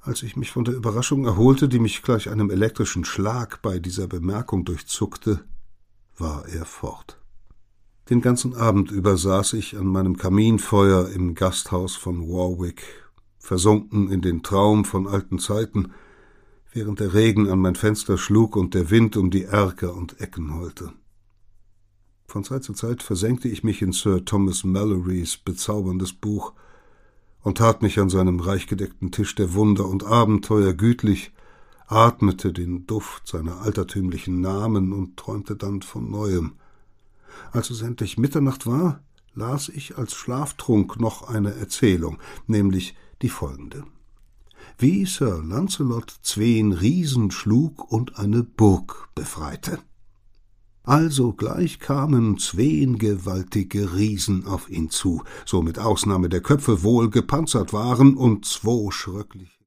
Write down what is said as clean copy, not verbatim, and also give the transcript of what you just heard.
Als ich mich von der Überraschung erholte, die mich gleich einem elektrischen Schlag bei dieser Bemerkung durchzuckte, war er fort. Den ganzen Abend über saß ich an meinem Kaminfeuer im Gasthaus von Warwick, versunken in den Traum von alten Zeiten, während der Regen an mein Fenster schlug und der Wind um die Erker und Ecken heulte. Von Zeit zu Zeit versenkte ich mich in Sir Thomas Mallorys bezauberndes Buch und tat mich an seinem reichgedeckten Tisch der Wunder und Abenteuer gütlich, atmete den Duft seiner altertümlichen Namen und träumte dann von Neuem. Als es endlich Mitternacht war, las ich als Schlaftrunk noch eine Erzählung, nämlich die folgende: Wie Sir Lancelot 2 Riesen schlug und eine Burg befreite. Also gleich kamen 2 gewaltige Riesen auf ihn zu, so mit Ausnahme der Köpfe wohl gepanzert waren und 2 schröckliche